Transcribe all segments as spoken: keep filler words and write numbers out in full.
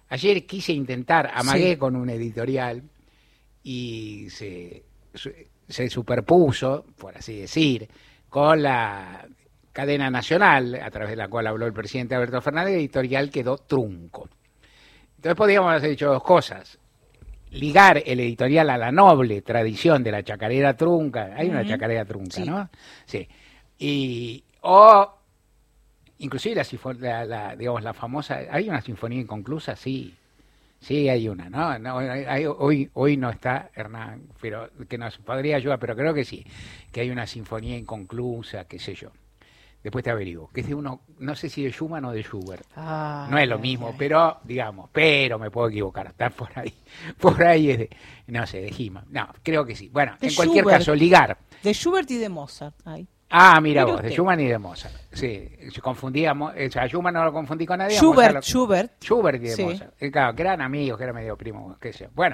Ayer quise intentar, amagué Sí. con un editorial y se, se superpuso, por así decir, con la cadena nacional, a través de la cual habló el presidente Alberto Fernández, el editorial quedó trunco. Entonces podríamos haber hecho dos cosas. Ligar el editorial a la noble tradición de la chacarera trunca. Hay una Ujú. chacarera trunca, Sí. ¿no? Sí. Y, o, inclusive la, sinfo- la, la, digamos, la famosa, ¿hay una sinfonía inconclusa? Sí. Sí, hay una, ¿no? no hay- hay- hoy, hoy no está Hernán, pero que nos podría ayudar, pero creo que sí, que hay una sinfonía inconclusa, qué sé yo. Después te averiguo, que es de uno, no sé si de Schumann o de Schubert. Ah, No es lo ay, mismo, ay. pero, digamos, pero me puedo equivocar, está por ahí, por ahí es de, no sé, de Hima. No, creo que sí. Bueno, De en cualquier Schubert. caso, ligar. De Schubert y de Mozart. Ay. Ah, mira Mire vos, de usted. Schumann y de Mozart. Sí, se confundía, Mo- o sea, a Schumann no lo confundí con nadie. a Mozart Schubert, lo- Schubert. Schubert y de Sí. Mozart. Eh, Claro, que eran amigos, que eran medio primos, qué sé yo. Bueno,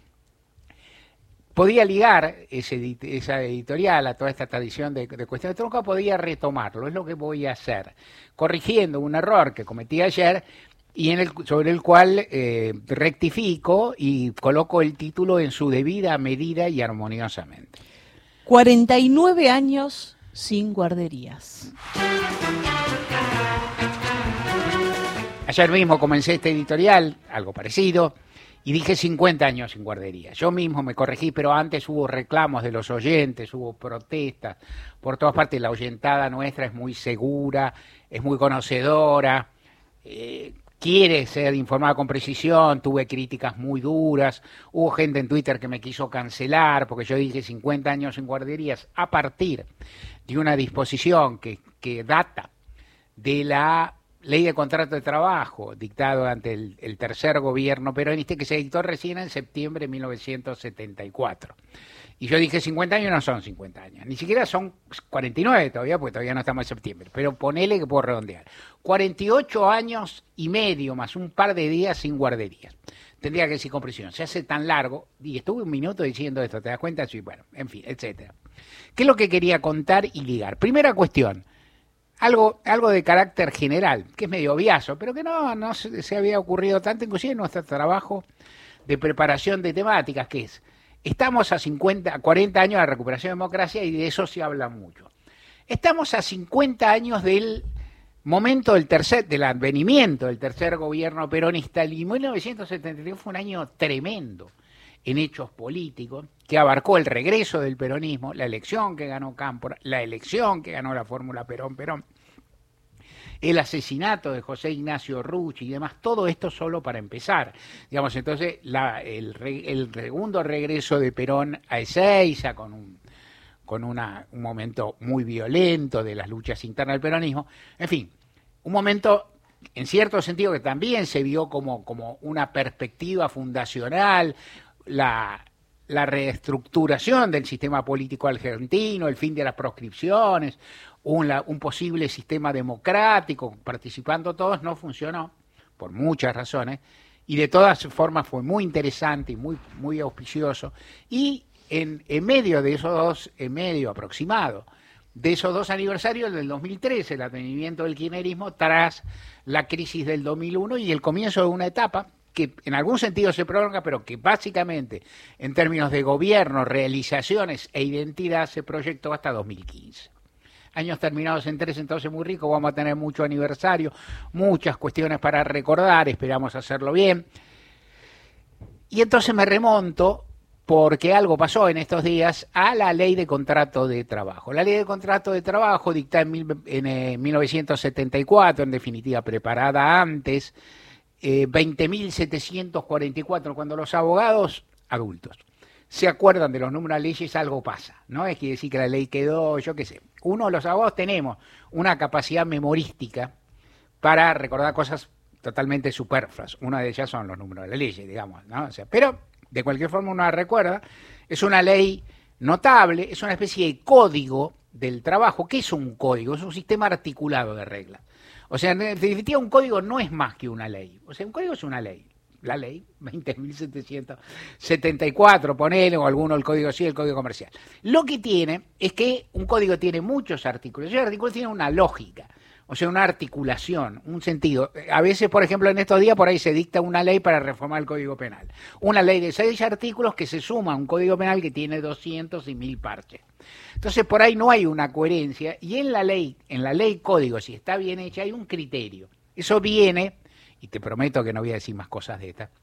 podía ligar ese, edit- esa editorial a toda esta tradición de, de cuestión de tronco, podía retomarlo, es lo que voy a hacer, corrigiendo un error que cometí ayer y en el, sobre el cual eh, rectifico y coloco el título en su debida medida y armoniosamente. cuarenta y nueve años sin guarderías. Ayer mismo comencé este editorial, algo parecido, y dije cincuenta años sin guardería. Yo mismo me corregí, pero antes hubo reclamos de los oyentes, hubo protestas por todas partes. La oyentada nuestra es muy segura, es muy conocedora, eh, quiere ser informada con precisión. Tuve críticas muy duras, hubo gente en Twitter que me quiso cancelar porque yo dije cincuenta años sin guarderías a partir de una disposición que, que data de la Ley de Contrato de Trabajo, dictado ante el, el tercer gobierno peronista, que se dictó recién en septiembre de mil novecientos setenta y cuatro. Y yo dije cincuenta años, no son cincuenta años, ni siquiera son cuarenta y nueve todavía, porque todavía no estamos en septiembre, pero ponele que puedo redondear. cuarenta y ocho años y medio más un par de días sin guarderías. Tendría que decir con precisión, se hace tan largo, y estuve un minuto diciendo esto, ¿te das cuenta? Sí, bueno, en fin, etcétera. ¿Qué es lo que quería contar y ligar? Primera cuestión. Algo, algo de carácter general, que es medio obviazo, pero que no, no se, se había ocurrido tanto, inclusive en nuestro trabajo de preparación de temáticas, que es, estamos a cincuenta, a cuarenta años de la recuperación de democracia y de eso se habla mucho. Estamos a cincuenta años del momento del tercer, del advenimiento del tercer gobierno peronista, y mil novecientos setenta y tres fue un año tremendo en hechos políticos, que abarcó el regreso del peronismo, la elección que ganó Cámpora, la elección que ganó la fórmula Perón-Perón, el asesinato de José Ignacio Rucci y demás, todo esto solo para empezar. Digamos, entonces, la, el, re, el segundo regreso de Perón a Ezeiza, con un con una, un momento muy violento de las luchas internas del peronismo, en fin, un momento en cierto sentido que también se vio como, como una perspectiva fundacional, la, la reestructuración del sistema político argentino, el fin de las proscripciones, un, la, un posible sistema democrático, participando todos, no funcionó, por muchas razones, y de todas formas fue muy interesante y muy, muy auspicioso, y en, en medio de esos dos, en medio aproximado, de esos dos aniversarios del dos mil trece, el advenimiento del kirchnerismo, tras la crisis del dos mil uno y el comienzo de una etapa que en algún sentido se prolonga, pero que básicamente en términos de gobierno, realizaciones e identidad se proyectó hasta dos mil quince. Años terminados en tres, entonces muy rico, vamos a tener mucho aniversario, muchas cuestiones para recordar, esperamos hacerlo bien. Y entonces me remonto, porque algo pasó en estos días, a la Ley de Contrato de Trabajo. La Ley de Contrato de Trabajo, dictada en, mil, en eh, mil novecientos setenta y cuatro, en definitiva preparada antes, eh, veinte mil setecientos cuarenta y cuatro, cuando los abogados adultos se acuerdan de los números de leyes, algo pasa, ¿no? Es que decir que la ley quedó, yo qué sé. Uno, los abogados tenemos una capacidad memorística para recordar cosas totalmente superfluas. Una de ellas son los números de la ley, digamos, ¿no? O sea, pero de cualquier forma uno la recuerda. Es una ley notable, es una especie de código del trabajo. ¿Qué es un código? Es un sistema articulado de reglas. O sea, en definitiva, un código no es más que una ley. O sea, un código es una ley. La ley, veinte mil setecientos setenta y cuatro, ponele, o alguno el código civil, el código comercial. Lo que tiene es que un código tiene muchos artículos, y los artículos tienen una lógica, O sea, una articulación, un sentido. A veces, por ejemplo, en estos días por ahí se dicta una ley para reformar el Código Penal. Una ley de seis artículos que se suma a un Código Penal que tiene doscientos y mil parches. Entonces, por ahí no hay una coherencia y en la ley, en la ley código, si está bien hecha, hay un criterio. Eso viene, y te prometo que no voy a decir más cosas de estas,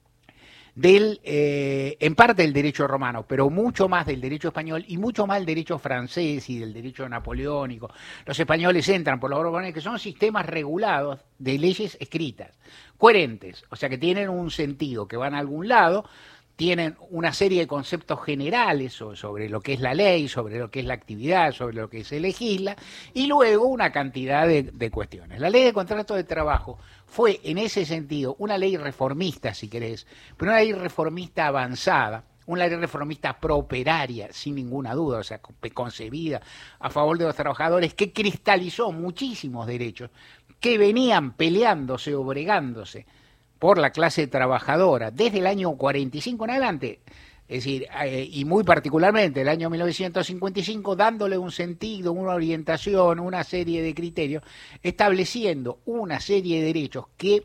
del, eh, en parte del derecho romano, pero mucho más del derecho español y mucho más del derecho francés y del derecho napoleónico. Los españoles entran por los romanos, que son sistemas regulados de leyes escritas, coherentes, o sea que tienen un sentido, que van a algún lado, tienen una serie de conceptos generales sobre lo que es la ley, sobre lo que es la actividad, sobre lo que se legisla, y luego una cantidad de, de cuestiones. La ley de contrato de trabajo fue, en ese sentido, una ley reformista, si querés, pero una ley reformista avanzada, una ley reformista prooperaria, sin ninguna duda, o sea, concebida a favor de los trabajadores, que cristalizó muchísimos derechos que venían peleándose o bregándose por la clase trabajadora desde el año cuarenta y cinco en adelante, es decir, eh, y muy particularmente el año mil novecientos cincuenta y cinco, dándole un sentido, una orientación, una serie de criterios, estableciendo una serie de derechos que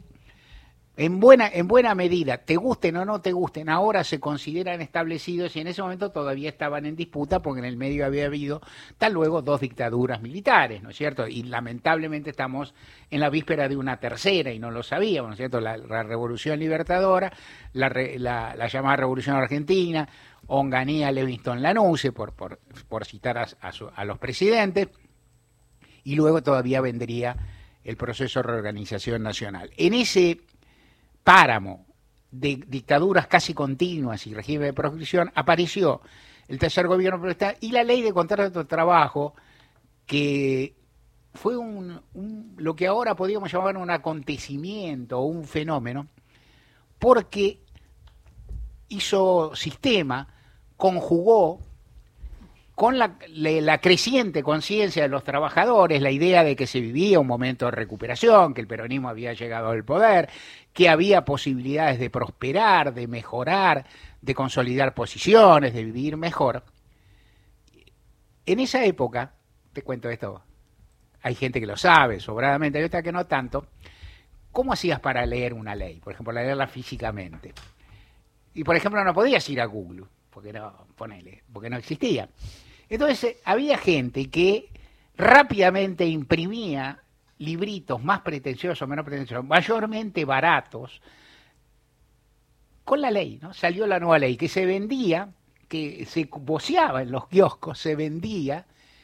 en buena, en buena medida, te gusten o no te gusten, ahora se consideran establecidos y en ese momento todavía estaban en disputa porque en el medio había habido, tal luego, dos dictaduras militares, ¿no es cierto? Y lamentablemente estamos en la víspera de una tercera y no lo sabíamos, ¿no es cierto? La, la Revolución Libertadora, la, la, la llamada Revolución Argentina, Onganía, Livingston, Lanusse, por, por, por citar a, a, su, a los presidentes, y luego todavía vendría el proceso de reorganización nacional. En ese páramo de dictaduras casi continuas y régimen de proscripción, apareció el tercer gobierno proletario y la ley de contrato de trabajo, que fue un, un, lo que ahora podríamos llamar un acontecimiento o un fenómeno, porque hizo sistema, conjugó con la, la creciente conciencia de los trabajadores, la idea de que se vivía un momento de recuperación, que el peronismo había llegado al poder, que había posibilidades de prosperar, de mejorar, de consolidar posiciones, de vivir mejor. En esa época, te cuento esto, hay gente que lo sabe sobradamente, hay otra que no tanto, ¿cómo hacías para leer una ley? Por ejemplo, leerla físicamente. Y por ejemplo, no podías ir a Google, porque no, ponele, porque no existía. Entonces, había gente que rápidamente imprimía libritos más pretenciosos, menos pretenciosos, mayormente baratos, con la ley, ¿no? Salió la nueva ley, que se vendía, que se voceaba en los kioscos, se vendía,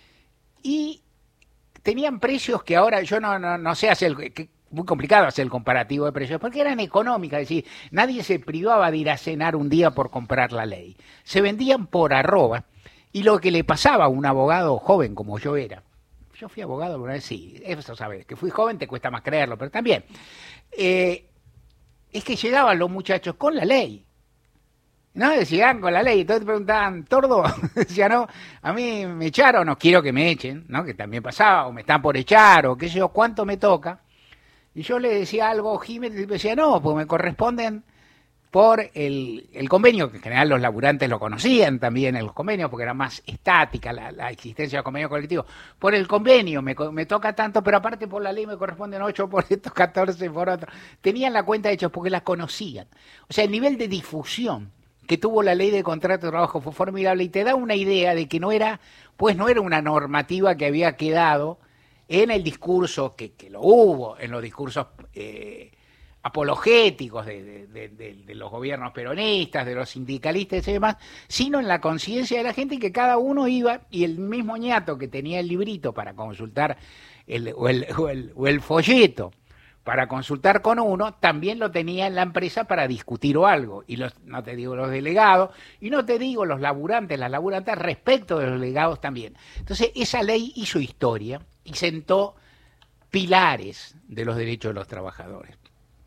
y tenían precios que ahora, yo no, no, no sé hacer, que, muy complicado hacer el comparativo de precios, porque eran económicas, es decir, nadie se privaba de ir a cenar un día por comprar la ley. Se vendían por arroba, y lo que le pasaba a un abogado joven como yo era, yo fui abogado una vez, sí, eso sabes, que fui joven te cuesta más creerlo, pero también, eh, es que llegaban los muchachos con la ley, ¿no? Llegaban con la ley, entonces te preguntaban, ¿tordo? Decía, no, a mí me echaron, no quiero que me echen, ¿no? Que también pasaba, o me están por echar, o qué sé yo, ¿cuánto me toca? Y yo le decía algo, Jiménez, y me decía, no, pues me corresponden por el, el convenio, que en general los laburantes lo conocían también en los convenios, porque era más estática la, la existencia del convenio colectivo. Por el convenio me, me toca tanto, pero aparte por la ley me corresponden ocho por estos, catorce por otro. Tenían la cuenta hecha porque la conocían. O sea, el nivel de difusión que tuvo la ley de contrato de trabajo fue formidable y te da una idea de que no era, pues no era una normativa que había quedado en el discurso, que, que lo hubo, en los discursos eh, apologéticos de, de, de, de los gobiernos peronistas, de los sindicalistas y demás, sino en la conciencia de la gente, que cada uno iba, y el mismo ñato que tenía el librito para consultar, el, o, el, o, el, o el folleto para consultar con uno, también lo tenía en la empresa para discutir o algo, y los, no te digo los delegados, y no te digo los laburantes, las laburantes respecto de los delegados también. Entonces esa ley hizo historia y sentó pilares de los derechos de los trabajadores.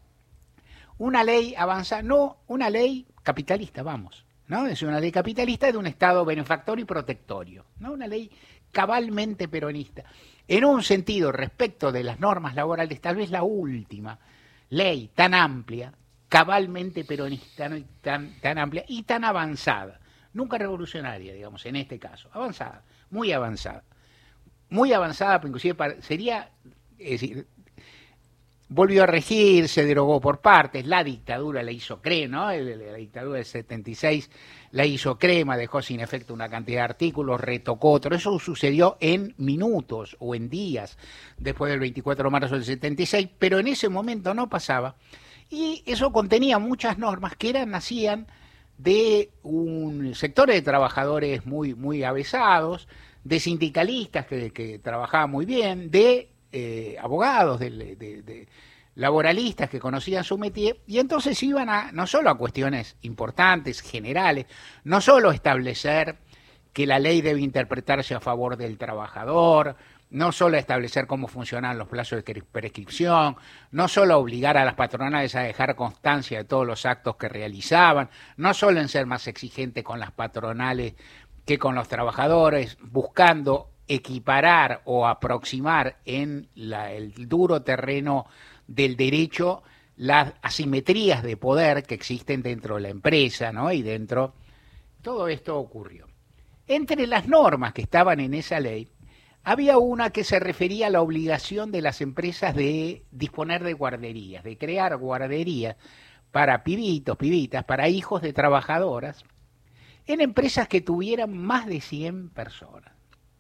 Una ley avanzada, no una ley capitalista, vamos, ¿no? Es una ley capitalista de un Estado benefactor y protectorio, ¿no? Una ley cabalmente peronista. En un sentido, respecto de las normas laborales, tal vez la última ley tan amplia, cabalmente peronista, ¿no? tan, tan amplia y tan avanzada, nunca revolucionaria, digamos, en este caso, avanzada, muy avanzada, muy avanzada, inclusive para, sería es decir, volvió a regir, se derogó por partes, la dictadura la hizo crema, ¿no? La dictadura del setenta y seis la hizo crema, dejó sin efecto una cantidad de artículos, retocó otro. Eso sucedió en minutos o en días después del veinticuatro de marzo del setenta y seis, pero en ese momento no pasaba. Y eso contenía muchas normas que eran, nacían de un sector de trabajadores muy, muy avesados, de sindicalistas que, que trabajaban muy bien, de Eh, abogados, de, de, de laboralistas que conocían su métier, y entonces iban a no solo a cuestiones importantes, generales, no solo establecer que la ley debe interpretarse a favor del trabajador, no solo establecer cómo funcionan los plazos de prescripción, no solo obligar a las patronales a dejar constancia de todos los actos que realizaban, no solo en ser más exigente con las patronales que con los trabajadores, buscando equiparar o aproximar en la, el duro terreno del derecho las asimetrías de poder que existen dentro de la empresa, ¿no? Y dentro, todo esto ocurrió. Entre las normas que estaban en esa ley, había una que se refería a la obligación de las empresas de disponer de guarderías, de crear guarderías para pibitos, pibitas, para hijos de trabajadoras, en empresas que tuvieran más de cien personas.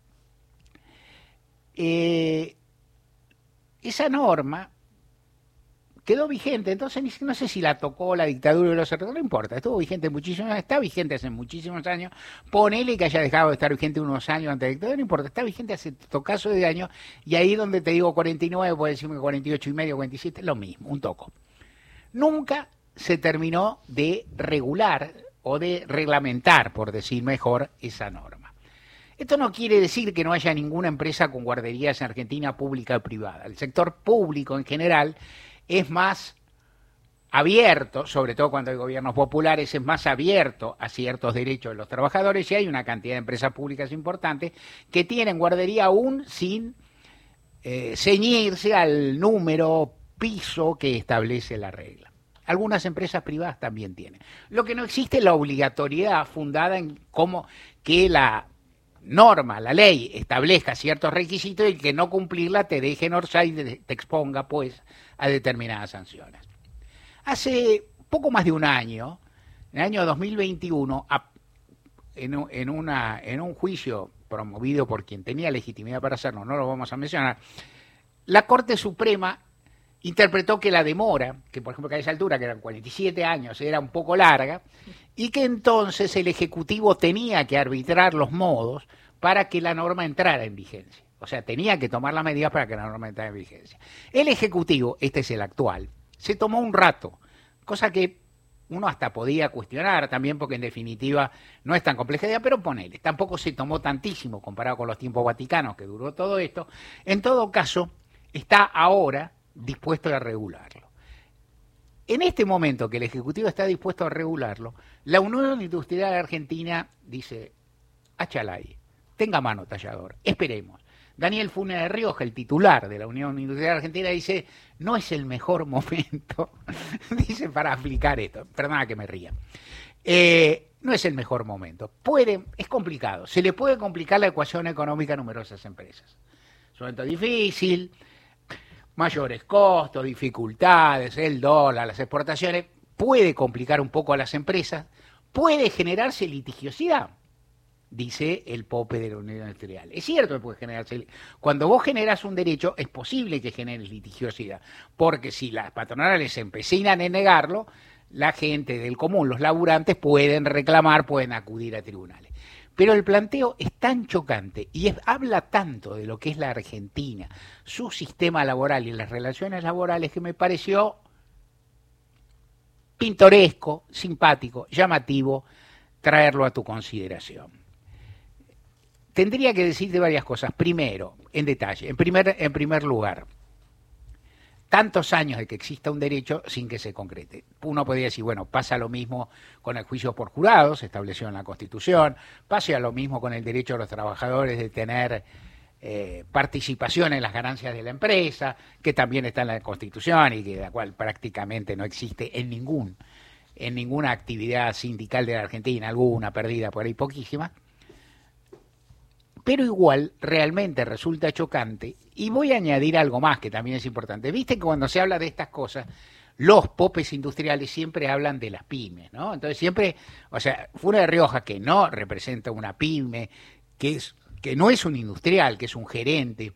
Eh, esa norma quedó vigente, entonces no sé si la tocó la dictadura de los cerrados, no importa, estuvo vigente muchísimos años, está vigente hace muchísimos años, ponele que haya dejado de estar vigente unos años antes de la dictadura, no importa, está vigente hace tocazo de años, y ahí donde te digo cuarenta y nueve, puedes decirme cuarenta y ocho y medio, cuarenta y siete, lo mismo, un toco. Nunca se terminó de regular o de reglamentar, por decir mejor, esa norma. Esto no quiere decir que no haya ninguna empresa con guarderías en Argentina, pública o privada. El sector público en general es más abierto, sobre todo cuando hay gobiernos populares, es más abierto a ciertos derechos de los trabajadores, y hay una cantidad de empresas públicas importantes que tienen guardería aún sin eh, ceñirse al número piso que establece la regla. Algunas empresas privadas también tienen. Lo que no existe es la obligatoriedad fundada en cómo que la norma, la ley, establezca ciertos requisitos y que no cumplirla te deje en orsay y te exponga, pues, a determinadas sanciones. Hace poco más de un año, en el año dos mil veintiuno, en, en, una, en un juicio promovido por quien tenía legitimidad para hacerlo, no lo vamos a mencionar, la Corte Suprema interpretó que la demora, que por ejemplo que a esa altura, que eran cuarenta y siete años, era un poco larga, y que entonces el Ejecutivo tenía que arbitrar los modos para que la norma entrara en vigencia. O sea, tenía que tomar las medidas para que la norma entrara en vigencia. El Ejecutivo, este es el actual, se tomó un rato, cosa que uno hasta podía cuestionar también, porque en definitiva no es tan compleja, pero ponele, tampoco se tomó tantísimo comparado con los tiempos vaticanos que duró todo esto. En todo caso, está ahora dispuesto a regularlo. En este momento que el Ejecutivo está dispuesto a regularlo, la Unión Industrial Argentina dice, achalay, tenga mano tallador, esperemos. Daniel Funes de Rioja, el titular de la Unión Industrial Argentina, dice, no es el mejor momento, dice, para aplicar esto, perdona que me ría, eh, no es el mejor momento, puede, es complicado, se le puede complicar la ecuación económica a numerosas empresas, es un momento difícil, mayores costos, dificultades, el dólar, las exportaciones, puede complicar un poco a las empresas, puede generarse litigiosidad, dice el Pope de la Unión Industrial. Es cierto que puede generarse, cuando vos generas un derecho es posible que generes litigiosidad, porque si las patronales se empecinan en negarlo, la gente del común, los laburantes pueden reclamar, pueden acudir a tribunales. Pero el planteo es tan chocante y es, habla tanto de lo que es la Argentina, su sistema laboral y las relaciones laborales, que me pareció pintoresco, simpático, llamativo traerlo a tu consideración. Tendría que decirte varias cosas. Primero, en detalle, en primer, en primer lugar, tantos años de que exista un derecho sin que se concrete. Uno podría decir, bueno, pasa lo mismo con el juicio por jurado, se estableció en la Constitución, pasa lo mismo con el derecho de los trabajadores de tener eh, participación en las ganancias de la empresa, que también está en la Constitución y que de la cual prácticamente no existe en ningún, en ninguna actividad sindical de la Argentina, alguna perdida por ahí, poquísima. pero igual realmente resulta chocante. Y voy a añadir algo más que también es importante. Viste que cuando se habla de estas cosas, los popes industriales siempre hablan de las pymes, ¿no? Entonces siempre, o sea, Funes de Rioja, que no representa una pyme, que, es, que no es un industrial, que es un gerente,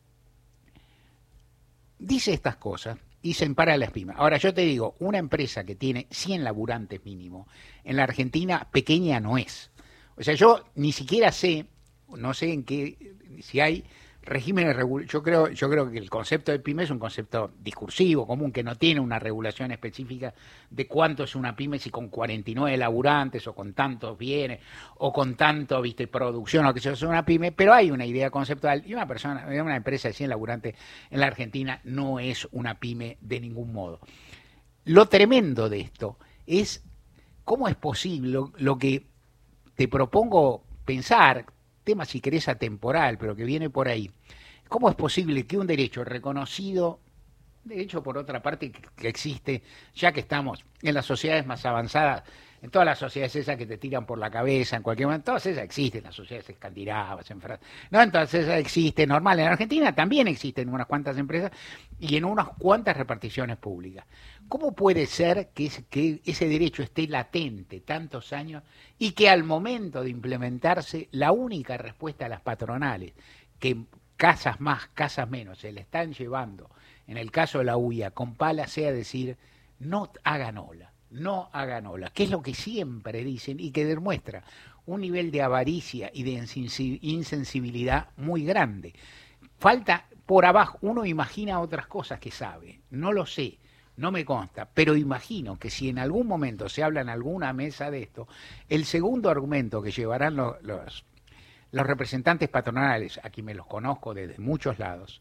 dice estas cosas y se empara las pymes. Ahora yo te digo, una empresa que tiene cien laburantes mínimo, en la Argentina pequeña no es. O sea, yo ni siquiera sé, no sé en qué, si hay regímenes regulatorios. Yo creo, yo creo que el concepto de pyme es un concepto discursivo, común, que no tiene una regulación específica de cuánto es una pyme, si con cuarenta y nueve laburantes o con tantos bienes o con tanto, viste, producción o que sea, es una pyme, pero hay una idea conceptual y una persona, una empresa de cien laburantes en la Argentina no es una pyme de ningún modo. Lo tremendo de esto es cómo es posible lo, lo que te propongo pensar, tema si querés atemporal, pero que viene por ahí. ¿Cómo es posible que un derecho reconocido, derecho por otra parte que, que existe, ya que estamos en las sociedades más avanzadas, en todas las sociedades esas que te tiran por la cabeza, en cualquier momento, todas esas existen, las sociedades escandinavas, en Francia, no, entonces esas existen, normal, en Argentina también existen unas cuantas empresas y en unas cuantas reparticiones públicas. ¿Cómo puede ser que, es, que ese derecho esté latente tantos años y que al momento de implementarse la única respuesta a las patronales, que casas más, casas menos, se le están llevando, en el caso de la U I A, con pala, sea decir, no hagan ola, no hagan ola, que es lo que siempre dicen y que demuestra un nivel de avaricia y de insensibilidad muy grande. Falta por abajo, uno imagina otras cosas que sabe, no lo sé, no me consta, pero imagino que si en algún momento se habla en alguna mesa de esto, el segundo argumento que llevarán los, los, los representantes patronales, aquí me los conozco desde muchos lados,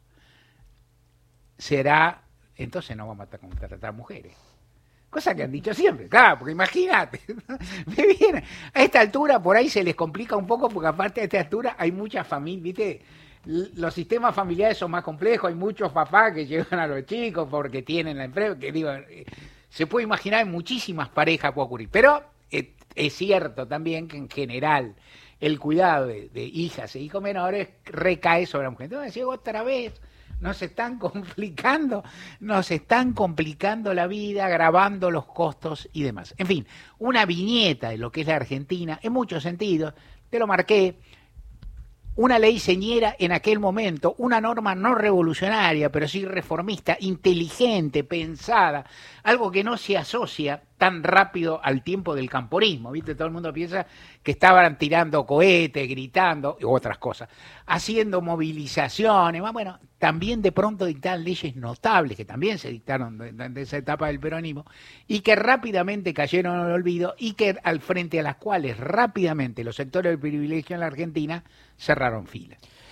será, entonces no vamos a contratar mujeres. Cosa que han dicho siempre, claro, porque imagínate, me viene, a esta altura por ahí se les complica un poco, porque aparte a esta altura hay muchas familias, ¿viste? Los sistemas familiares son más complejos, hay muchos papás que llevan a los chicos porque tienen la empresa, que digo, se puede imaginar en muchísimas parejas puede ocurrir, pero es, es cierto también que en general el cuidado de, de hijas e hijos menores recae sobre la mujer. Entonces, otra vez, nos están complicando, nos están complicando la vida, agravando los costos y demás. En fin, una viñeta de lo que es la Argentina, en muchos sentidos, te lo marqué, una ley señera en aquel momento, una norma no revolucionaria, pero sí reformista, inteligente, pensada, algo que no se asocia tan rápido al tiempo del camporismo, ¿viste? Todo el mundo piensa que estaban tirando cohetes, gritando, y otras cosas, haciendo movilizaciones, bueno, también de pronto dictaron leyes notables, que también se dictaron de, de esa etapa del peronismo, y que rápidamente cayeron al olvido, y que al frente a las cuales rápidamente los sectores del privilegio en la Argentina cerraron filas.